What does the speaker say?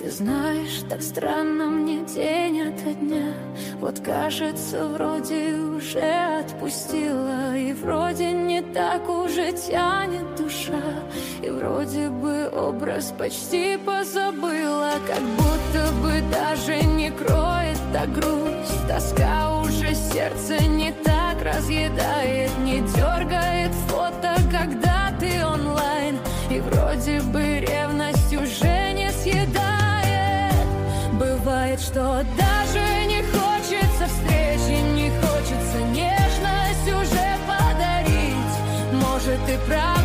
Ты знаешь, так странно мне день ото дня. Вот кажется, вроде уже отпустила, и вроде не так уже тянет душа, и вроде бы образ почти позабыла. Как будто бы даже не кроет та грусть, тоска уже сердце не так разъедает, не дергает фото, когда ты онлайн, и вроде бы ревность уже не съедает. Бывает, что даже не хочется встречи, не хочется нежность уже подарить. Может, и правда